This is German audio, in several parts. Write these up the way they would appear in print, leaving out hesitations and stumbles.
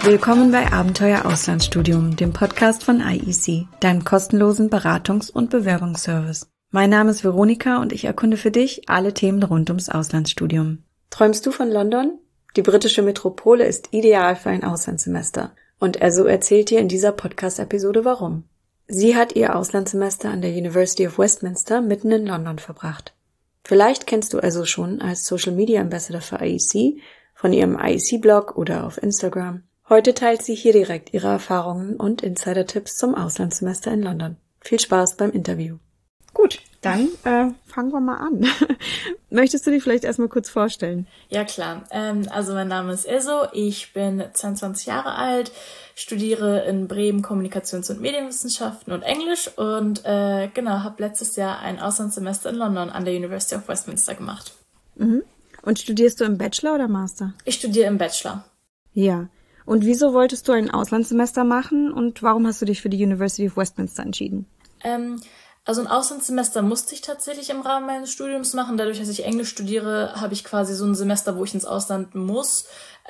Willkommen bei Abenteuer Auslandsstudium, dem Podcast von IEC, deinem kostenlosen Beratungs- und Bewerbungsservice. Mein Name ist Veronika und ich erkunde für dich alle Themen rund ums Auslandsstudium. Träumst du von London? Die britische Metropole ist ideal für ein Auslandssemester. Und so erzählt dir in dieser Podcast-Episode warum. Sie hat ihr Auslandssemester an der University of Westminster mitten in London verbracht. Vielleicht kennst du also schon als Social Media Ambassador für IEC von ihrem IEC-Blog oder auf Instagram. Heute teilt sie hier direkt ihre Erfahrungen und Insider-Tipps zum Auslandssemester in London. Viel Spaß beim Interview. Gut, dann fangen wir mal an. Möchtest du dich vielleicht erstmal kurz vorstellen? Ja, klar. Also mein Name ist Ezo, ich bin 22 Jahre alt, studiere in Bremen Kommunikations- und Medienwissenschaften und Englisch und habe letztes Jahr ein Auslandssemester in London an der University of Westminster gemacht. Mhm. Und studierst du im Bachelor oder Master? Ich studiere im Bachelor. Ja. Und wieso wolltest du ein Auslandssemester machen und warum hast du dich für die University of Westminster entschieden? Also ein Auslandssemester musste ich tatsächlich im Rahmen meines Studiums machen. Dadurch, dass ich Englisch studiere, habe ich quasi so ein Semester, wo ich ins Ausland muss.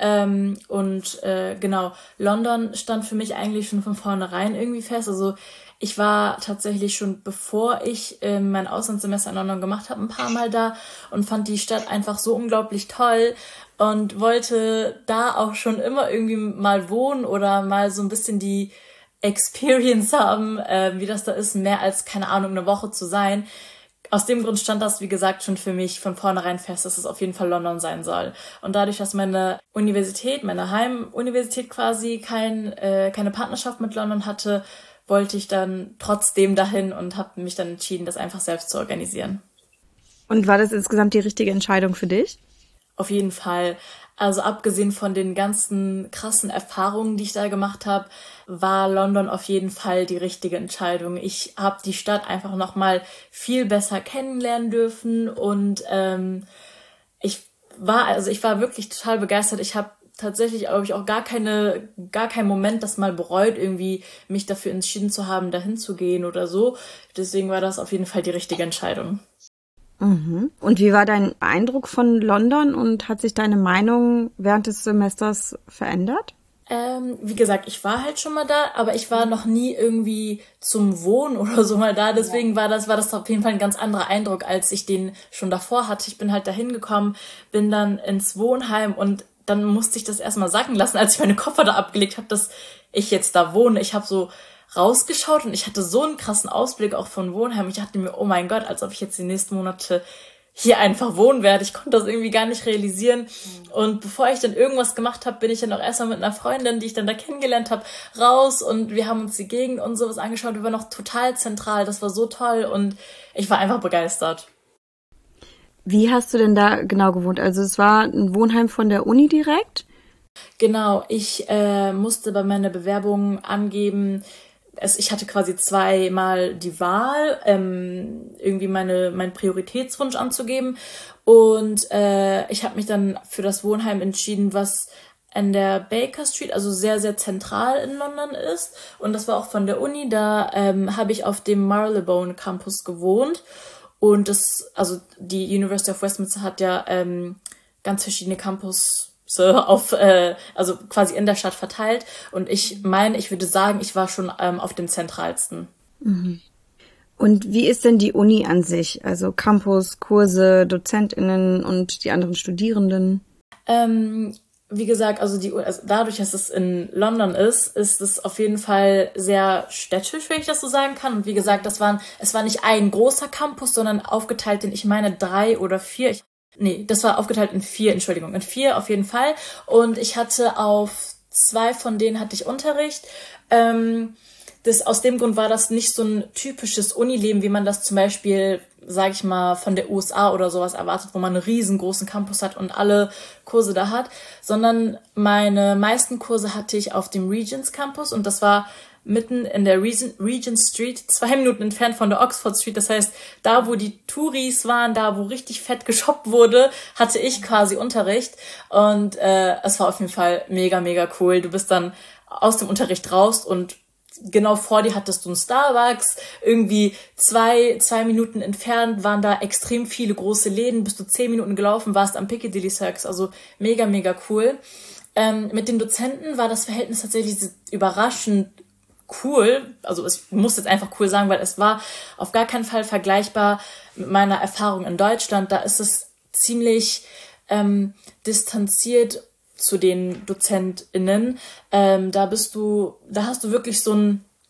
London stand für mich eigentlich schon von vornherein irgendwie fest. Also ich war tatsächlich schon, bevor ich mein Auslandssemester in London gemacht habe, ein paar Mal da und fand die Stadt einfach so unglaublich toll und wollte da auch schon immer irgendwie mal wohnen oder mal so ein bisschen die Experience haben, wie das da ist, mehr als, keine Ahnung, eine Woche zu sein. Aus dem Grund stand das, wie gesagt, schon für mich von vornherein fest, dass es auf jeden Fall London sein soll. Und dadurch, dass meine Universität, meine Heimuniversität quasi keine Partnerschaft mit London hatte, wollte ich dann trotzdem dahin und habe mich dann entschieden, das einfach selbst zu organisieren. Und war das insgesamt die richtige Entscheidung für dich? Auf jeden Fall. Also abgesehen von den ganzen krassen Erfahrungen, die ich da gemacht habe, war London auf jeden Fall die richtige Entscheidung. Ich habe die Stadt einfach nochmal viel besser kennenlernen dürfen und ich war wirklich total begeistert. Ich habe tatsächlich, glaube ich, auch gar keinen Moment das mal bereut, irgendwie mich dafür entschieden zu haben, dahin zu gehen oder so. Deswegen war das auf jeden Fall die richtige Entscheidung. Mhm. Und wie war dein Eindruck von London und hat sich deine Meinung während des Semesters verändert? Wie gesagt, ich war halt schon mal da, aber ich war noch nie irgendwie zum Wohnen oder so mal da. Deswegen war das auf jeden Fall ein ganz anderer Eindruck, als ich den schon davor hatte. Ich bin halt da hingekommen, bin dann ins Wohnheim und dann musste ich das erstmal sacken lassen, als ich meine Koffer da abgelegt habe, dass ich jetzt da wohne. Ich habe so rausgeschaut und ich hatte so einen krassen Ausblick auch von Wohnheim. Ich dachte mir, oh mein Gott, als ob ich jetzt die nächsten Monate hier einfach wohnen werde. Ich konnte das irgendwie gar nicht realisieren. Und bevor ich dann irgendwas gemacht habe, bin ich dann auch erstmal mit einer Freundin, die ich dann da kennengelernt habe, raus und wir haben uns die Gegend und sowas angeschaut. Wir waren noch total zentral. Das war so toll und ich war einfach begeistert. Wie hast du denn da genau gewohnt? Also es war ein Wohnheim von der Uni direkt? Genau, ich musste bei meiner Bewerbung angeben, ich hatte quasi zweimal die Wahl, irgendwie meinen Prioritätswunsch anzugeben und ich habe mich dann für das Wohnheim entschieden, was an der Baker Street, also sehr, sehr zentral in London ist und das war auch von der Uni, da habe ich auf dem Marylebone Campus gewohnt und die University of Westminster hat ja ganz verschiedene Campus also quasi in der Stadt verteilt. Und ich würde sagen, ich war schon auf dem zentralsten. Mhm. Und wie ist denn die Uni an sich? Also Campus, Kurse, DozentInnen und die anderen Studierenden? Wie gesagt, also dadurch, dass es in London ist es auf jeden Fall sehr städtisch, wenn ich das so sagen kann. Und wie gesagt, es war nicht ein großer Campus, sondern aufgeteilt in, ich meine, 3 oder 4. Das war aufgeteilt in 4, Entschuldigung, in 4 auf jeden Fall. Und ich hatte auf 2 von denen hatte ich Unterricht. Aus dem Grund war das nicht so ein typisches Unileben, wie man das zum Beispiel, sage ich mal, von der USA oder sowas erwartet, wo man einen riesengroßen Campus hat und alle Kurse da hat, sondern meine meisten Kurse hatte ich auf dem Regents Campus und das war mitten in der Regent Street, 2 Minuten entfernt von der Oxford Street. Das heißt, da wo die Touris waren, da wo richtig fett geshoppt wurde, hatte ich quasi Unterricht. Und es war auf jeden Fall mega, mega cool. Du bist dann aus dem Unterricht raus und genau vor dir hattest du einen Starbucks. Irgendwie 2 Minuten entfernt waren da extrem viele große Läden. Bist du 10 Minuten gelaufen, warst am Piccadilly Circus. Also mega, mega cool. Mit den Dozenten war das Verhältnis tatsächlich überraschend cool. Also ich muss jetzt einfach cool sagen, weil es war auf gar keinen Fall vergleichbar mit meiner Erfahrung in Deutschland. Da ist es ziemlich distanziert zu den DozentInnen. Da hast du wirklich so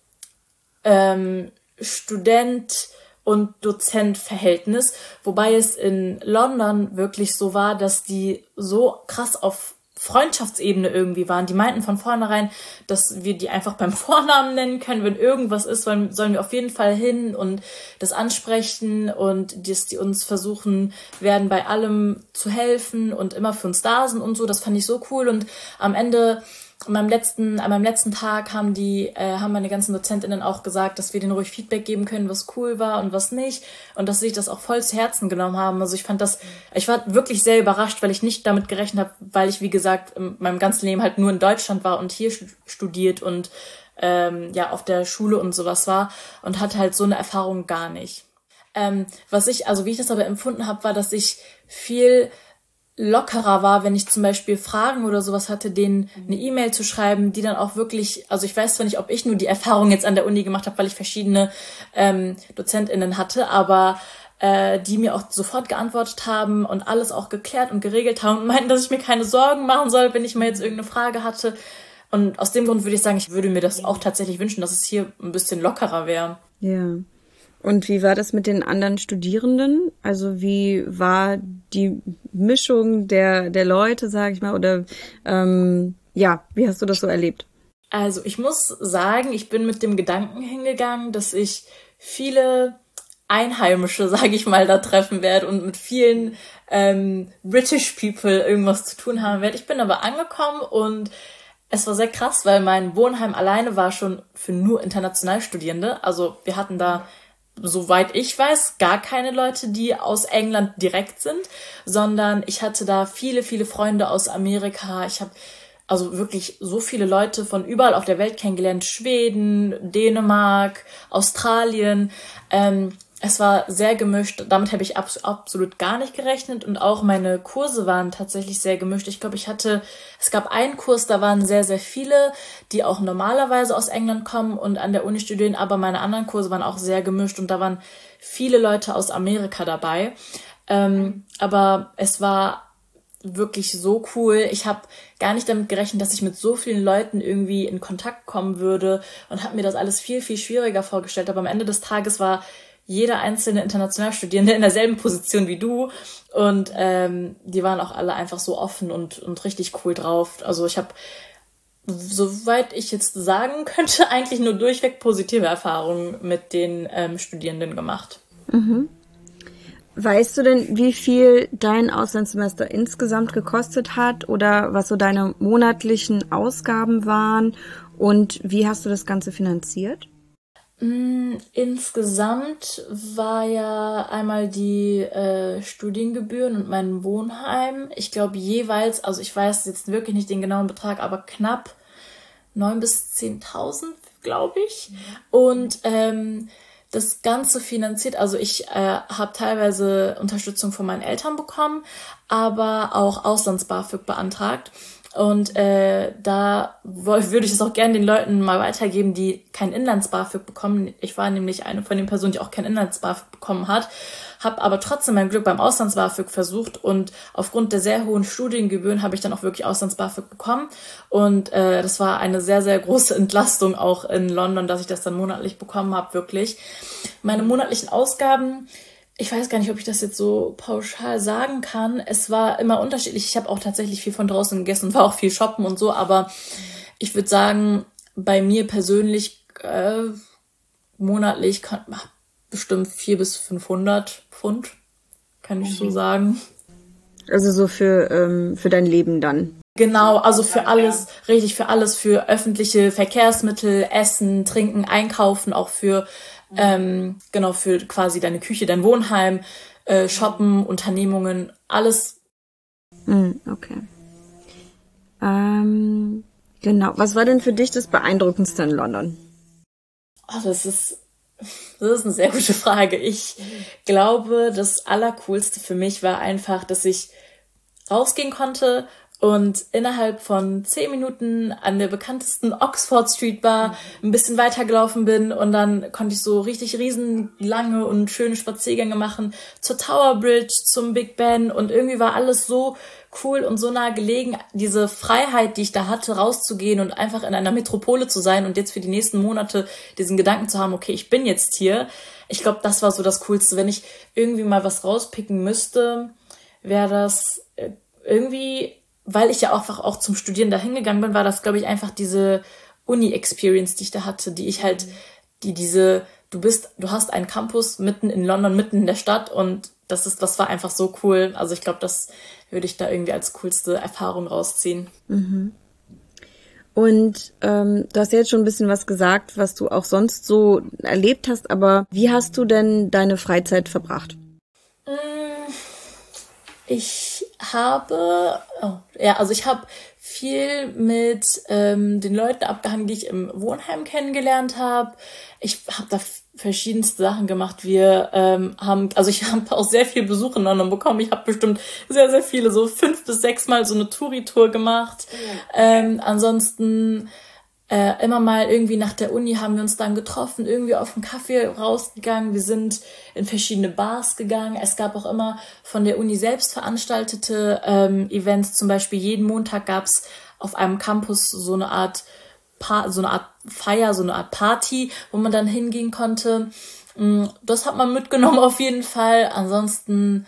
ein Student- und Dozent-Verhältnis, wobei es in London wirklich so war, dass die so krass auf Freundschaftsebene irgendwie waren. Die meinten von vornherein, dass wir die einfach beim Vornamen nennen können. Wenn irgendwas ist, sollen wir auf jeden Fall hin und das ansprechen und dass die uns versuchen werden, bei allem zu helfen und immer für uns da sind und so. Das fand ich so cool. Und am Ende, an meinem letzten Tag haben meine ganzen DozentInnen auch gesagt, dass wir denen ruhig Feedback geben können, was cool war und was nicht. Und dass sie sich das auch voll zu Herzen genommen haben. Also ich war wirklich sehr überrascht, weil ich nicht damit gerechnet habe, weil ich, wie gesagt, in meinem ganzen Leben halt nur in Deutschland war und hier studiert und auf der Schule und sowas war und hatte halt so eine Erfahrung gar nicht. Wie ich das aber empfunden habe, war, dass ich viel lockerer war, wenn ich zum Beispiel Fragen oder sowas hatte, denen eine E-Mail zu schreiben, die dann auch wirklich, also ich weiß zwar nicht, ob ich nur die Erfahrung jetzt an der Uni gemacht habe, weil ich verschiedene DozentInnen hatte, aber die mir auch sofort geantwortet haben und alles auch geklärt und geregelt haben und meinten, dass ich mir keine Sorgen machen soll, wenn ich mal jetzt irgendeine Frage hatte. Und aus dem Grund würde ich sagen, ich würde mir das auch tatsächlich wünschen, dass es hier ein bisschen lockerer wäre. Ja. Und wie war das mit den anderen Studierenden? Also wie war die Mischung der Leute, sag ich mal, oder wie hast du das so erlebt? Also ich muss sagen, ich bin mit dem Gedanken hingegangen, dass ich viele Einheimische, sage ich mal, da treffen werde und mit vielen British People irgendwas zu tun haben werde. Ich bin aber angekommen und es war sehr krass, weil mein Wohnheim alleine war schon für nur Internationalstudierende. Also wir hatten da, soweit ich weiß, gar keine Leute, die aus England direkt sind, sondern ich hatte da viele, viele Freunde aus Amerika. Ich habe also wirklich so viele Leute von überall auf der Welt kennengelernt. Schweden, Dänemark, Australien. Es war sehr gemischt. Damit habe ich absolut gar nicht gerechnet. Und auch meine Kurse waren tatsächlich sehr gemischt. Ich glaube, es gab einen Kurs, da waren sehr, sehr viele, die auch normalerweise aus England kommen und an der Uni studieren. Aber meine anderen Kurse waren auch sehr gemischt. Und da waren viele Leute aus Amerika dabei. Aber es war wirklich so cool. Ich habe gar nicht damit gerechnet, dass ich mit so vielen Leuten irgendwie in Kontakt kommen würde und habe mir das alles viel, viel schwieriger vorgestellt. Aber am Ende des Tages war jeder einzelne Internationalstudierende in derselben Position wie du und die waren auch alle einfach so offen und richtig cool drauf. Also ich habe, soweit ich jetzt sagen könnte, eigentlich nur durchweg positive Erfahrungen mit den Studierenden gemacht. Mhm. Weißt du denn, wie viel dein Auslandssemester insgesamt gekostet hat oder was so deine monatlichen Ausgaben waren und wie hast du das Ganze finanziert? Insgesamt war ja einmal die Studiengebühren und mein Wohnheim. Ich glaube jeweils, also ich weiß jetzt wirklich nicht den genauen Betrag, aber knapp 9.000 bis 10.000, glaube ich. Und das Ganze finanziert, also ich habe teilweise Unterstützung von meinen Eltern bekommen, aber auch Auslands-BAföG beantragt. Und da würde ich es auch gerne den Leuten mal weitergeben, die kein Inlands-BAföG bekommen. Ich war nämlich eine von den Personen, die auch kein Inlands-BAföG bekommen hat, habe aber trotzdem mein Glück beim Auslands-BAföG versucht und aufgrund der sehr hohen Studiengebühren habe ich dann auch wirklich Auslands-BAföG bekommen. Und das war eine sehr, sehr große Entlastung auch in London, dass ich das dann monatlich bekommen habe, wirklich. Meine monatlichen Ausgaben, ich weiß gar nicht, ob ich das jetzt so pauschal sagen kann. Es war immer unterschiedlich. Ich habe auch tatsächlich viel von draußen gegessen und war auch viel shoppen und so. Aber ich würde sagen, bei mir persönlich monatlich bestimmt 400 bis 500 Pfund, kann ich so sagen. Also so für dein Leben dann? Genau, also für alles, richtig für alles, für öffentliche Verkehrsmittel, Essen, Trinken, Einkaufen, auch für für quasi deine Küche, dein Wohnheim, Shoppen, Unternehmungen, alles. Okay. Genau. Was war denn für dich das Beeindruckendste in London? Oh, das ist eine sehr gute Frage. Ich glaube, das Allercoolste für mich war einfach, dass ich rausgehen konnte und innerhalb von 10 Minuten an der bekanntesten Oxford Street war, ein bisschen weitergelaufen bin und dann konnte ich so richtig riesenlange und schöne Spaziergänge machen zur Tower Bridge, zum Big Ben und irgendwie war alles so cool und so nah gelegen. Diese Freiheit, die ich da hatte, rauszugehen und einfach in einer Metropole zu sein und jetzt für die nächsten Monate diesen Gedanken zu haben, okay, ich bin jetzt hier. Ich glaube, das war so das Coolste. Wenn ich irgendwie mal was rauspicken müsste, wäre das irgendwie, weil ich ja einfach auch zum Studieren da hingegangen bin, war das, glaube ich, einfach diese Uni-Experience, die ich da hatte, die ich halt, du hast einen Campus mitten in London, mitten in der Stadt und das war einfach so cool. Also ich glaube, das würde ich da irgendwie als coolste Erfahrung rausziehen. Mhm. Und du hast ja jetzt schon ein bisschen was gesagt, was du auch sonst so erlebt hast, aber wie hast du denn deine Freizeit verbracht? Ich habe viel mit den Leuten abgehangen, die ich im Wohnheim kennengelernt habe. Ich habe da verschiedenste Sachen gemacht. Ich habe auch sehr viel Besuch in London bekommen. Ich habe bestimmt sehr, sehr viele, so 5 bis 6 Mal so eine Touri-Tour gemacht. Ansonsten immer mal irgendwie nach der Uni haben wir uns dann getroffen, irgendwie auf einen Kaffee rausgegangen. Wir sind in verschiedene Bars gegangen. Es gab auch immer von der Uni selbst veranstaltete Events. Zum Beispiel jeden Montag gab's auf einem Campus so eine Art Feier, so eine Art Party, wo man dann hingehen konnte. Das hat man mitgenommen auf jeden Fall. Ansonsten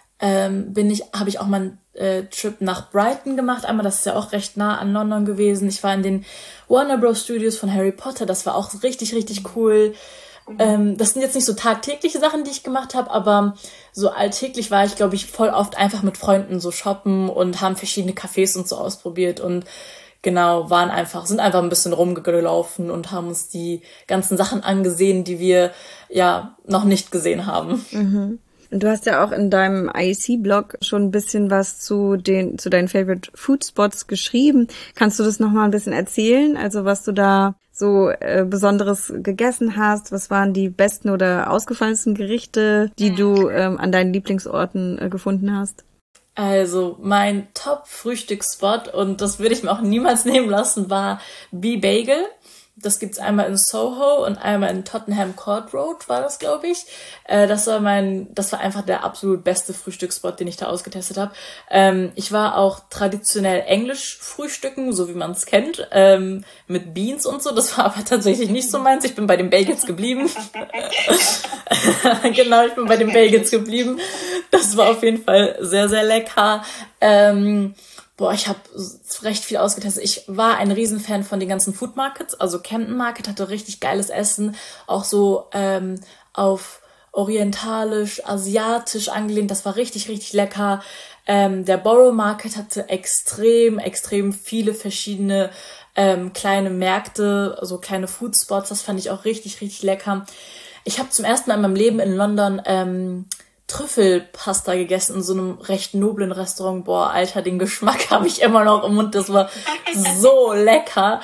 habe ich auch mal einen Trip nach Brighton gemacht. Einmal, das ist ja auch recht nah an London gewesen. Ich war in den Warner Bros. Studios von Harry Potter. Das war auch richtig, richtig cool. Das sind jetzt nicht so tagtägliche Sachen, die ich gemacht habe, aber so alltäglich war ich, glaube ich, voll oft einfach mit Freunden so shoppen und haben verschiedene Cafés und so ausprobiert und genau, sind einfach ein bisschen rumgelaufen und haben uns die ganzen Sachen angesehen, die wir ja noch nicht gesehen haben. Mhm. Und du hast ja auch in deinem IEC-Blog schon ein bisschen was zu deinen Favorite Food Spots geschrieben. Kannst du das nochmal ein bisschen erzählen? Also was du da so Besonderes gegessen hast? Was waren die besten oder ausgefallensten Gerichte, die du an deinen Lieblingsorten gefunden hast? Also mein Top-Frühstücksspot, und das würde ich mir auch niemals nehmen lassen, war B-Bagel. Das gibt's einmal in Soho und einmal in Tottenham Court Road, war das, glaube ich. Das war einfach der absolut beste Frühstücksspot, den ich da ausgetestet habe. Ich war auch traditionell englisch frühstücken, so wie man es kennt, mit Beans und so. Das war aber tatsächlich nicht so meins. Ich bin bei den Bagels geblieben. Genau, ich bin bei den Bagels geblieben. Das war auf jeden Fall sehr, sehr lecker. Ich habe recht viel ausgetestet. Ich war ein Riesenfan von den ganzen Food Markets. Also Camden Market hatte richtig geiles Essen. Auch so auf orientalisch, asiatisch angelehnt. Das war richtig, richtig lecker. Der Borough Market hatte extrem, extrem viele verschiedene kleine Märkte, so kleine Food Spots. Das fand ich auch richtig, richtig lecker. Ich habe zum ersten Mal in meinem Leben in London Trüffelpasta gegessen in so einem recht noblen Restaurant. Boah, Alter, den Geschmack habe ich immer noch im Mund. Das war so lecker.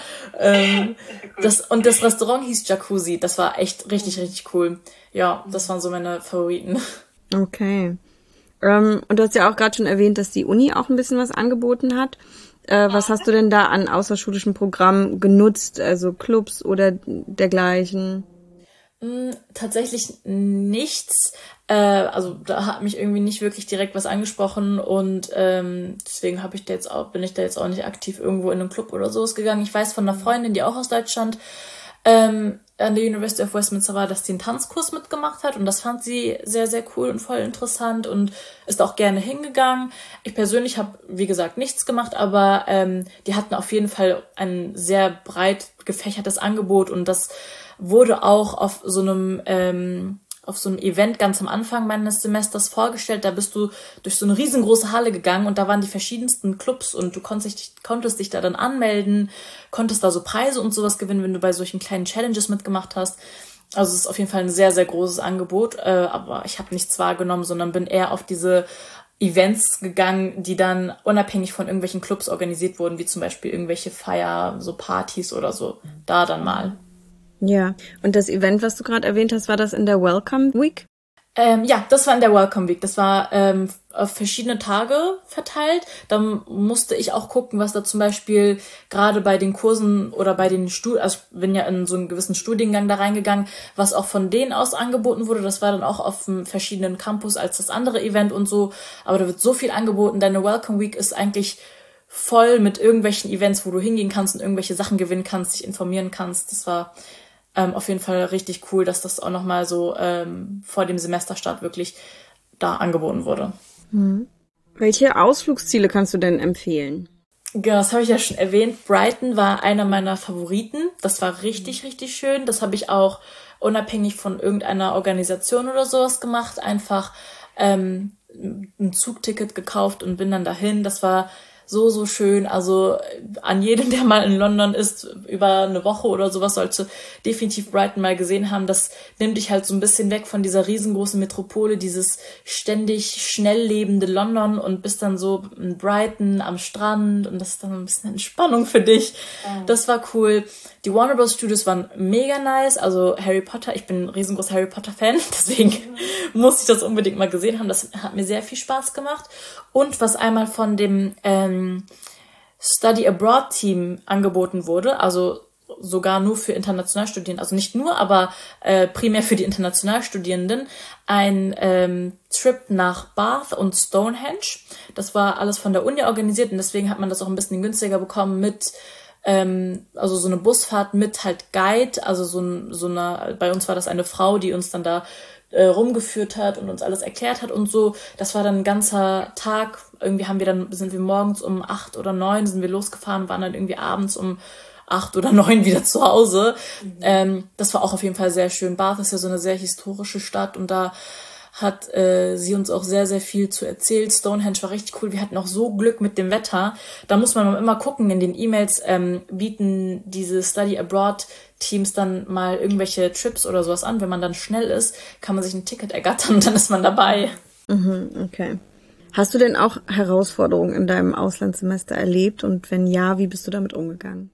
Das Restaurant hieß Jacuzzi. Das war echt richtig, richtig cool. Ja, das waren so meine Favoriten. Okay. Und du hast ja auch gerade schon erwähnt, dass die Uni auch ein bisschen was angeboten hat. Was hast du denn da an außerschulischen Programmen genutzt? Also Clubs oder dergleichen? Tatsächlich nichts. Also da hat mich irgendwie nicht wirklich direkt was angesprochen und deswegen bin ich da jetzt auch nicht aktiv irgendwo in einem Club oder sowas gegangen. Ich weiß von einer Freundin, die auch aus Deutschland an der University of Westminster war, dass sie einen Tanzkurs mitgemacht hat und das fand sie sehr, sehr cool und voll interessant und ist auch gerne hingegangen. Ich persönlich habe, wie gesagt, nichts gemacht, aber die hatten auf jeden Fall ein sehr breit gefächertes Angebot und das wurde auch auf so einem Event ganz am Anfang meines Semesters vorgestellt. Da bist du durch so eine riesengroße Halle gegangen und da waren die verschiedensten Clubs und du konntest dich da dann anmelden, konntest da so Preise und sowas gewinnen, wenn du bei solchen kleinen Challenges mitgemacht hast. Also es ist auf jeden Fall ein sehr, sehr großes Angebot, aber ich habe nichts wahrgenommen, sondern bin eher auf diese Events gegangen, die dann unabhängig von irgendwelchen Clubs organisiert wurden, wie zum Beispiel irgendwelche so Partys oder so. Da dann mal. Ja, und das Event, was du gerade erwähnt hast, war das in der Welcome Week? Ja, das war in der Welcome Week. Das war auf verschiedene Tage verteilt. Dann musste ich auch gucken, was da zum Beispiel gerade bei den Kursen oder bei den also ich bin ja in so einen gewissen Studiengang da reingegangen, was auch von denen aus angeboten wurde. Das war dann auch auf einem verschiedenen Campus als das andere Event und so. Aber da wird so viel angeboten. Deine Welcome Week ist eigentlich voll mit irgendwelchen Events, wo du hingehen kannst und irgendwelche Sachen gewinnen kannst, dich informieren kannst. Das war auf jeden Fall richtig cool, dass das auch nochmal so vor dem Semesterstart wirklich da angeboten wurde. Welche Ausflugsziele kannst du denn empfehlen? Genau, das habe ich ja schon erwähnt. Brighton war einer meiner Favoriten. Das war richtig, richtig schön. Das habe ich auch unabhängig von irgendeiner Organisation oder sowas gemacht. Einfach ein Zugticket gekauft und bin dann dahin. Das war so schön. Also an jedem, der mal in London ist, über eine Woche oder sowas, sollte definitiv Brighton mal gesehen haben. Das nimmt dich halt so ein bisschen weg von dieser riesengroßen Metropole, dieses ständig schnell lebende London und bist dann so in Brighton am Strand und das ist dann ein bisschen Entspannung für dich. Das war cool. Die Warner Bros. Studios waren mega nice. Also Harry Potter, ich bin ein riesengroßer Harry Potter Fan, deswegen muss ich das unbedingt mal gesehen haben. Das hat mir sehr viel Spaß gemacht. Und was einmal von dem Study Abroad Team angeboten wurde, also sogar nur für Internationalstudierende, also nicht nur, aber primär für die Internationalstudierenden, ein Trip nach Bath und Stonehenge. Das war alles von der Uni organisiert und deswegen hat man das auch ein bisschen günstiger bekommen mit also so eine Busfahrt mit halt Guide, also so eine, bei uns war das eine Frau, die uns dann da rumgeführt hat und uns alles erklärt hat und so. Das war dann ein ganzer Tag. Irgendwie sind wir morgens um 8 oder 9 sind wir losgefahren, waren dann irgendwie abends um 8 oder 9 wieder zu Hause. Das war auch auf jeden Fall sehr schön. Bath ist ja so eine sehr historische Stadt und da hat sie uns auch sehr, sehr viel zu erzählt. Stonehenge war richtig cool. Wir hatten auch so Glück mit dem Wetter. Da muss man immer gucken. In den E-Mails bieten diese Study Abroad Teams dann mal irgendwelche Trips oder sowas an. Wenn man dann schnell ist, kann man sich ein Ticket ergattern und dann ist man dabei. Okay. Hast du denn auch Herausforderungen in deinem Auslandssemester erlebt? Und wenn ja, wie bist du damit umgegangen?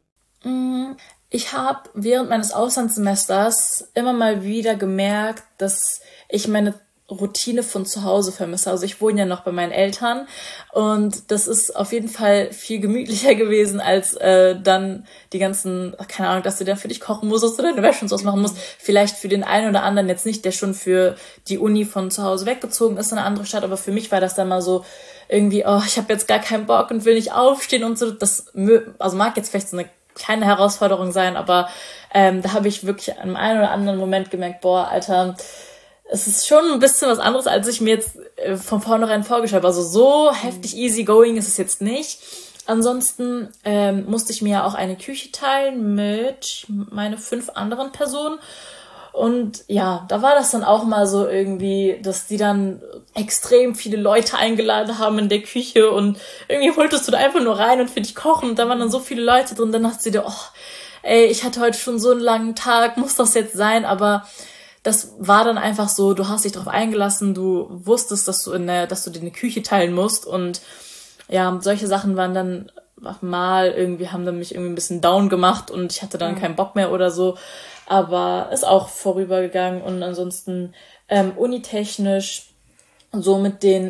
Ich habe während meines Auslandssemesters immer mal wieder gemerkt, dass ich meine Routine von zu Hause vermisse. Also ich wohne ja noch bei meinen Eltern und das ist auf jeden Fall viel gemütlicher gewesen als dann die ganzen, keine Ahnung, dass du dann für dich kochen musst, dass du deine Wäsche und sowas machen musst. Vielleicht für den einen oder anderen jetzt nicht, der schon für die Uni von zu Hause weggezogen ist in eine andere Stadt, aber für mich war das dann mal so irgendwie, oh, ich habe jetzt gar keinen Bock und will nicht aufstehen und so. Das also mag jetzt vielleicht so eine kleine Herausforderung sein, aber da habe ich wirklich an einem oder anderen Moment gemerkt, boah, Alter, es ist schon ein bisschen was anderes, als ich mir jetzt von vornherein vorgestellt habe. Also so heftig easygoing ist es jetzt nicht. Ansonsten musste ich mir ja auch eine Küche teilen mit meine 5 anderen Personen. Und ja, da war das dann auch mal so irgendwie, dass die dann extrem viele Leute eingeladen haben in der Küche und irgendwie wolltest du da einfach nur rein und für dich kochen und da waren dann so viele Leute drin. Dann dachte sie dir, oh, ey, ich hatte heute schon so einen langen Tag, muss das jetzt sein? Aber das war dann einfach so, du hast dich darauf eingelassen, du wusstest, dass du dir eine Küche teilen musst und ja, solche Sachen waren dann mal irgendwie, haben dann mich irgendwie ein bisschen down gemacht und ich hatte dann keinen Bock mehr oder so, aber ist auch vorübergegangen und ansonsten unitechnisch so mit den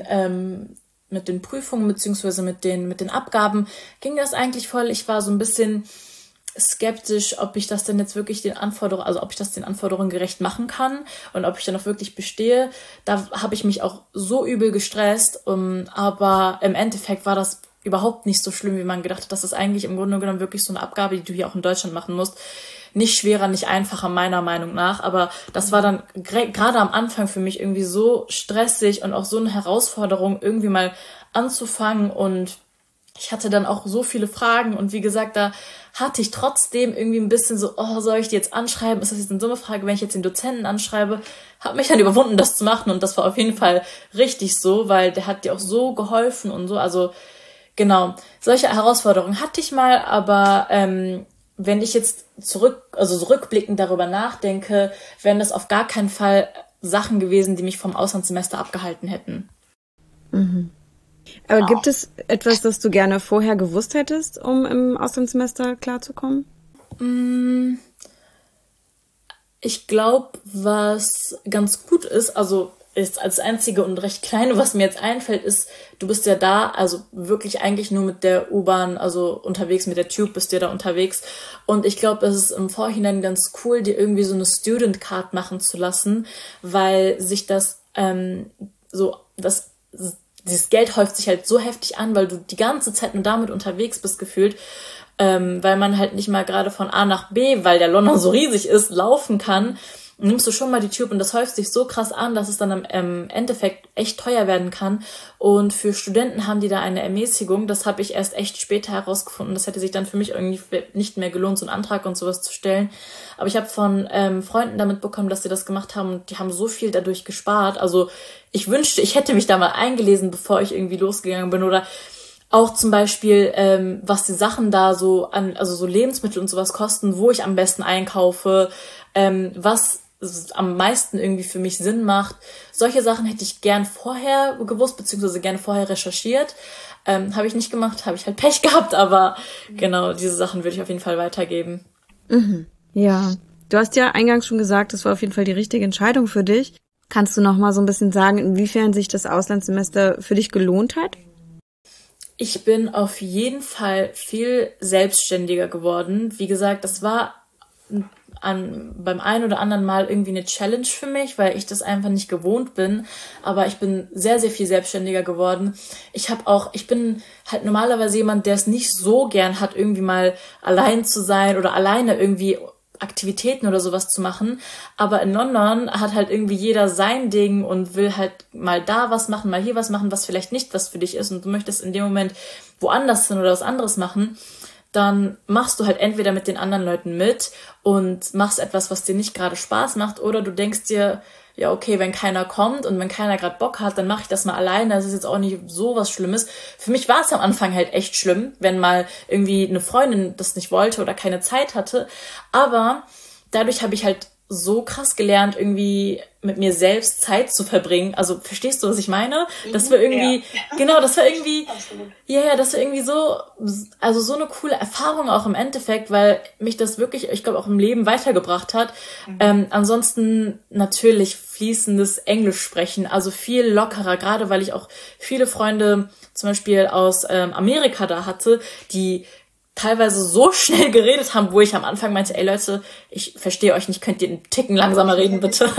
Prüfungen beziehungsweise mit den Abgaben ging das eigentlich voll. Ich war so ein bisschen skeptisch, ob ich das denn jetzt wirklich ob ich das den Anforderungen gerecht machen kann und ob ich dann auch wirklich bestehe. Da habe ich mich auch so übel gestresst, aber im Endeffekt war das überhaupt nicht so schlimm, wie man gedacht hat. Das ist eigentlich im Grunde genommen wirklich so eine Abgabe, die du hier auch in Deutschland machen musst. Nicht schwerer, nicht einfacher, meiner Meinung nach, aber das war dann gerade am Anfang für mich irgendwie so stressig und auch so eine Herausforderung, irgendwie mal anzufangen und ich hatte dann auch so viele Fragen und wie gesagt, da hatte ich trotzdem irgendwie ein bisschen so, oh, soll ich die jetzt anschreiben? Ist das jetzt eine dumme Frage, wenn ich jetzt den Dozenten anschreibe? Habe mich dann überwunden, das zu machen und das war auf jeden Fall richtig so, weil der hat dir auch so geholfen und so. Also genau, solche Herausforderungen hatte ich mal, aber wenn ich jetzt rückblickend darüber nachdenke, wären das auf gar keinen Fall Sachen gewesen, die mich vom Auslandssemester abgehalten hätten. Aber gibt es etwas, das du gerne vorher gewusst hättest, um im Auslandssemester klarzukommen? Ich glaube, was ganz gut ist, also ist als einzige und recht kleine, was mir jetzt einfällt, ist, du bist ja da, also wirklich eigentlich nur mit der U-Bahn, also unterwegs, mit der Tube bist du ja da unterwegs. Und ich glaube, es ist im Vorhinein ganz cool, dir irgendwie so eine Student Card machen zu lassen, weil sich das dieses Geld häuft sich halt so heftig an, weil du die ganze Zeit nur damit unterwegs bist, gefühlt, weil man halt nicht mal gerade von A nach B, weil der London so riesig ist, laufen kann. Nimmst du schon mal die Tube und das häuft sich so krass an, dass es dann im Endeffekt echt teuer werden kann. Und für Studenten haben die da eine Ermäßigung. Das habe ich erst echt später herausgefunden. Das hätte sich dann für mich irgendwie nicht mehr gelohnt, so einen Antrag und sowas zu stellen. Aber ich habe von Freunden damit bekommen, dass sie das gemacht haben und die haben so viel dadurch gespart. Also ich wünschte, ich hätte mich da mal eingelesen, bevor ich irgendwie losgegangen bin. Oder auch zum Beispiel, was die Sachen da so also so Lebensmittel und sowas kosten, wo ich am besten einkaufe, was am meisten irgendwie für mich Sinn macht. Solche Sachen hätte ich gern vorher gewusst, beziehungsweise gerne vorher recherchiert. Habe ich nicht gemacht, habe ich halt Pech gehabt, aber genau, diese Sachen würde ich auf jeden Fall weitergeben. Mhm. Ja, du hast ja eingangs schon gesagt, das war auf jeden Fall die richtige Entscheidung für dich. Kannst du noch mal so ein bisschen sagen, inwiefern sich das Auslandssemester für dich gelohnt hat? Ich bin auf jeden Fall viel selbstständiger geworden. Wie gesagt, das war beim einen oder anderen Mal irgendwie eine Challenge für mich, weil ich das einfach nicht gewohnt bin. Aber ich bin sehr, sehr viel selbstständiger geworden. Ich bin halt normalerweise jemand, der es nicht so gern hat, irgendwie mal allein zu sein oder alleine irgendwie Aktivitäten oder sowas zu machen. Aber in London hat halt irgendwie jeder sein Ding und will halt mal da was machen, mal hier was machen, was vielleicht nicht was für dich ist und du möchtest in dem Moment woanders hin oder was anderes machen. Dann machst du halt entweder mit den anderen Leuten mit und machst etwas, was dir nicht gerade Spaß macht, oder du denkst dir, ja okay, wenn keiner kommt und wenn keiner gerade Bock hat, dann mache ich das mal alleine. Das ist jetzt auch nicht so was Schlimmes. Für mich war es am Anfang halt echt schlimm, wenn mal irgendwie eine Freundin das nicht wollte oder keine Zeit hatte. Aber dadurch habe ich halt so krass gelernt, irgendwie mit mir selbst Zeit zu verbringen. Also, verstehst du, was ich meine? Das war irgendwie, ja. Genau, das war irgendwie, ja, das war irgendwie so, also so eine coole Erfahrung auch im Endeffekt, weil mich das wirklich, ich glaube, auch im Leben weitergebracht hat. Ansonsten natürlich fließendes Englisch sprechen, also viel lockerer, gerade weil ich auch viele Freunde zum Beispiel aus Amerika da hatte, die teilweise so schnell geredet haben, wo ich am Anfang meinte, ey Leute, ich verstehe euch nicht, könnt ihr einen Ticken langsamer reden, bitte?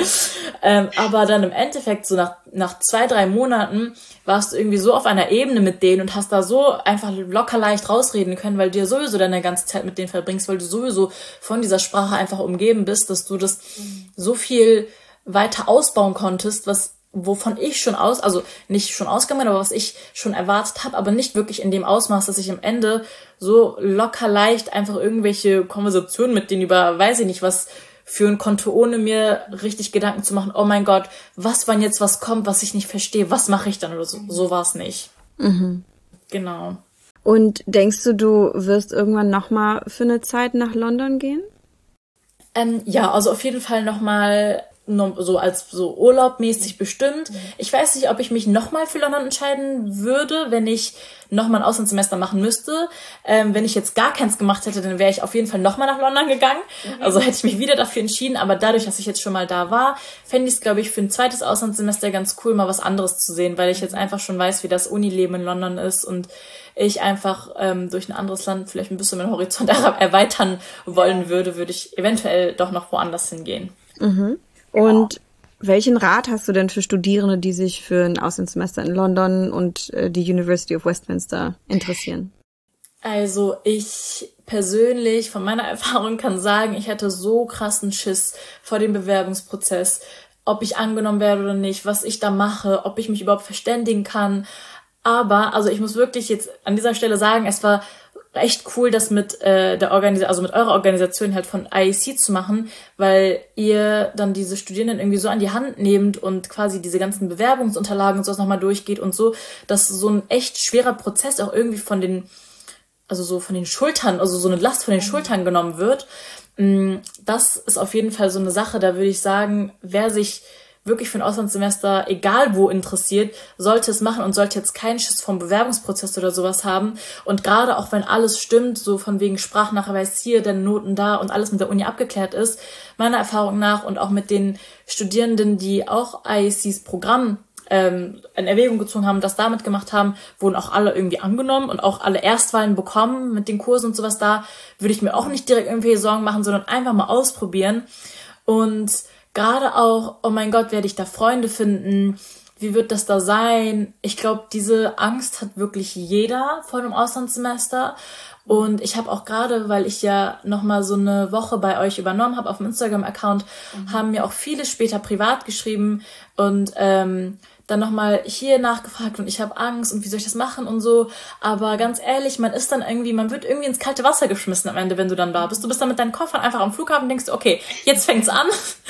Aber dann im Endeffekt, so nach 2-3 Monaten, warst du irgendwie so auf einer Ebene mit denen und hast da so einfach locker leicht rausreden können, weil du ja sowieso deine ganze Zeit mit denen verbringst, weil du sowieso von dieser Sprache einfach umgeben bist, dass du das so viel weiter ausbauen konntest, wovon ich schon also nicht schon ausgegangen, aber was ich schon erwartet habe, aber nicht wirklich in dem Ausmaß, dass ich am Ende so locker leicht einfach irgendwelche Konversationen mit denen über, weiß ich nicht, was führen konnte, ohne mir richtig Gedanken zu machen, oh mein Gott, was, wenn jetzt was kommt, was ich nicht verstehe, was mache ich dann oder so. So war es nicht. Mhm. Genau. Und denkst du, du wirst irgendwann nochmal für eine Zeit nach London gehen? Ja, also auf jeden Fall nochmal so als so urlaubmäßig bestimmt. Ich weiß nicht, ob ich mich nochmal für London entscheiden würde, wenn ich nochmal ein Auslandssemester machen müsste. Wenn ich jetzt gar keins gemacht hätte, dann wäre ich auf jeden Fall nochmal nach London gegangen. Also hätte ich mich wieder dafür entschieden. Aber dadurch, dass ich jetzt schon mal da war, fände ich es, glaube ich, für ein zweites Auslandssemester ganz cool, mal was anderes zu sehen, weil ich jetzt einfach schon weiß, wie das Unileben in London ist und ich einfach durch ein anderes Land vielleicht ein bisschen meinen Horizont erweitern wollen würde ich eventuell doch noch woanders hingehen. Mhm. Und welchen Rat hast du denn für Studierende, die sich für ein Auslandssemester in London und die University of Westminster interessieren? Also ich persönlich von meiner Erfahrung kann sagen, ich hatte so krassen Schiss vor dem Bewerbungsprozess, ob ich angenommen werde oder nicht, was ich da mache, ob ich mich überhaupt verständigen kann. Aber, also ich muss wirklich jetzt an dieser Stelle sagen, es war echt cool, das mit mit eurer Organisation halt von IEC zu machen, weil ihr dann diese Studierenden irgendwie so an die Hand nehmt und quasi diese ganzen Bewerbungsunterlagen und sowas nochmal durchgeht und so, dass so ein echt schwerer Prozess auch irgendwie von den Schultern, also so eine Last von den Schultern genommen wird. Das ist auf jeden Fall so eine Sache, da würde ich sagen, wer sich wirklich für ein Auslandssemester, egal wo interessiert, sollte es machen und sollte jetzt keinen Schiss vom Bewerbungsprozess oder sowas haben. Und gerade auch wenn alles stimmt, so von wegen Sprachnachweis hier, dann Noten da und alles mit der Uni abgeklärt ist, meiner Erfahrung nach und auch mit den Studierenden, die auch IECs Programm in Erwägung gezogen haben, das damit gemacht haben, wurden auch alle irgendwie angenommen und auch alle Erstwahlen bekommen mit den Kursen und sowas da, würde ich mir auch nicht direkt irgendwie Sorgen machen, sondern einfach mal ausprobieren. Und gerade auch, oh mein Gott, werde ich da Freunde finden? Wie wird das da sein? Ich glaube, diese Angst hat wirklich jeder vor einem Auslandssemester. Und ich habe auch gerade, weil ich ja nochmal so eine Woche bei euch übernommen habe auf dem Instagram-Account, haben mir auch viele später privat geschrieben und dann nochmal hier nachgefragt und ich habe Angst und wie soll ich das machen und so. Aber ganz ehrlich, man wird irgendwie ins kalte Wasser geschmissen am Ende, wenn du dann da bist. Du bist dann mit deinen Koffern einfach am Flughafen und denkst, okay, jetzt fängt's an.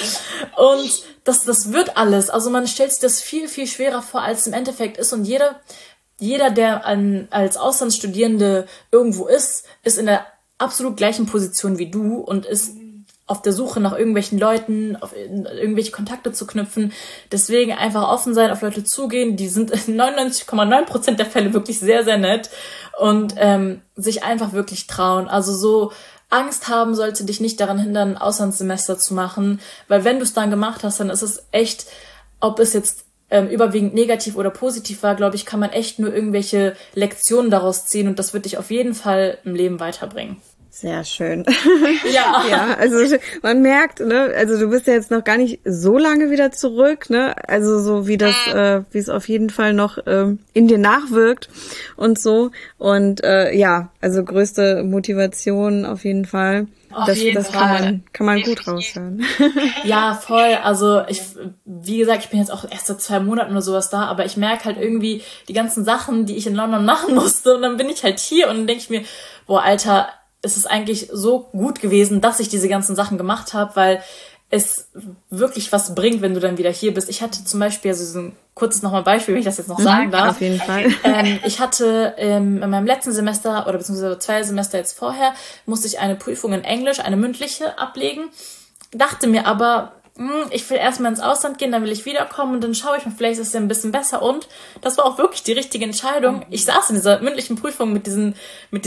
Und das wird alles. Also man stellt sich das viel, viel schwerer vor, als es im Endeffekt ist. Und jeder, der als Auslandsstudierende irgendwo ist in der absolut gleichen Position wie du und ist auf der Suche nach irgendwelchen Leuten, auf irgendwelche Kontakte zu knüpfen. Deswegen einfach offen sein, auf Leute zugehen. Die sind in 99,9% der Fälle wirklich sehr, sehr nett und sich einfach wirklich trauen. Also so Angst haben sollte dich nicht daran hindern, ein Auslandssemester zu machen, weil wenn du es dann gemacht hast, dann ist es echt, ob es jetzt überwiegend negativ oder positiv war, glaube ich, kann man echt nur irgendwelche Lektionen daraus ziehen und das wird dich auf jeden Fall im Leben weiterbringen. Sehr schön. Ja. Ja, also man merkt, ne, also du bist ja jetzt noch gar nicht so lange wieder zurück, ne, also so wie wie es auf jeden Fall noch in dir nachwirkt und so und ja, also größte Motivation auf jeden Fall. Das kann man gut raushören. Ja, voll. Also wie gesagt, ich bin jetzt auch erst seit 2 Monaten oder sowas da, aber ich merke halt irgendwie die ganzen Sachen, die ich in London machen musste und dann bin ich halt hier und dann denke ich mir, boah, Alter, es ist eigentlich so gut gewesen, dass ich diese ganzen Sachen gemacht habe, weil es wirklich was bringt, wenn du dann wieder hier bist. Ich hatte zum Beispiel, also so ein kurzes nochmal Beispiel, wenn ich das jetzt noch sagen darf. Auf jeden Fall. Ich hatte in meinem letzten Semester oder beziehungsweise 2 Semester jetzt vorher, musste ich eine Prüfung in Englisch, eine mündliche, ablegen. Dachte mir aber, ich will erstmal ins Ausland gehen, dann will ich wiederkommen und dann schaue ich mal, vielleicht ist es ja ein bisschen besser. Und das war auch wirklich die richtige Entscheidung. Ich saß in dieser mündlichen Prüfung mit diesen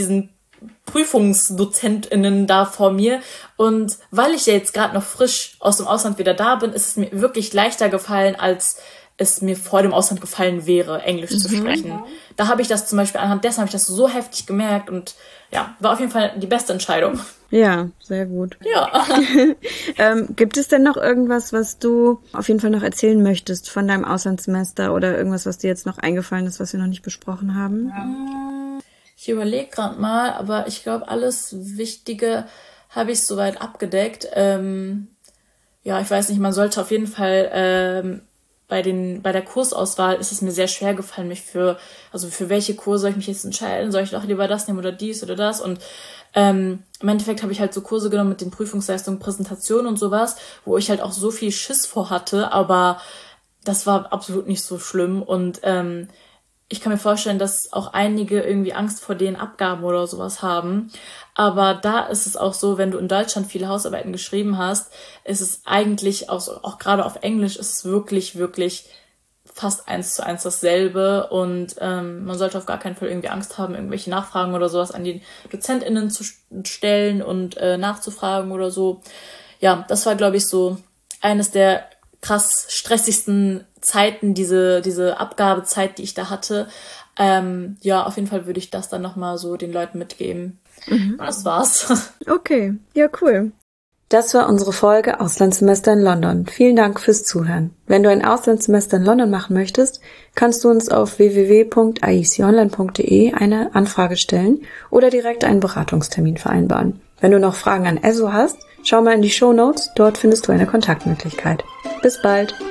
PrüfungsdozentInnen da vor mir und weil ich ja jetzt gerade noch frisch aus dem Ausland wieder da bin, ist es mir wirklich leichter gefallen, als es mir vor dem Ausland gefallen wäre, Englisch zu sprechen. Da habe ich das zum Beispiel, anhand dessen habe ich das so heftig gemerkt und ja, war auf jeden Fall die beste Entscheidung. Ja, sehr gut. Ja. Gibt es denn noch irgendwas, was du auf jeden Fall noch erzählen möchtest von deinem Auslandssemester oder irgendwas, was dir jetzt noch eingefallen ist, was wir noch nicht besprochen haben? Ja. Ich überlege gerade mal, aber ich glaube, alles Wichtige habe ich soweit abgedeckt. Ja, ich weiß nicht, man sollte auf jeden Fall bei der Kursauswahl ist es mir sehr schwer gefallen, für welche Kurse soll ich mich jetzt entscheiden? Soll ich doch lieber das nehmen oder dies oder das? Und im Endeffekt habe ich halt so Kurse genommen mit den Prüfungsleistungen, Präsentationen und sowas, wo ich halt auch so viel Schiss vor hatte, aber das war absolut nicht so schlimm und ich kann mir vorstellen, dass auch einige irgendwie Angst vor den Abgaben oder sowas haben. Aber da ist es auch so, wenn du in Deutschland viele Hausarbeiten geschrieben hast, ist es eigentlich auch gerade auf Englisch ist es wirklich, wirklich fast 1:1 dasselbe. Und man sollte auf gar keinen Fall irgendwie Angst haben, irgendwelche Nachfragen oder sowas an die DozentInnen zu stellen und nachzufragen oder so. Ja, das war, glaube ich, so eines der krass stressigsten Zeiten, diese Abgabezeit, die ich da hatte. Ja, auf jeden Fall würde ich das dann nochmal so den Leuten mitgeben. Das war's. Okay, ja, cool. Das war unsere Folge Auslandssemester in London. Vielen Dank fürs Zuhören. Wenn du ein Auslandssemester in London machen möchtest, kannst du uns auf www.ieconline.de eine Anfrage stellen oder direkt einen Beratungstermin vereinbaren. Wenn du noch Fragen an Esso hast, schau mal in die Shownotes, dort findest du eine Kontaktmöglichkeit. Bis bald!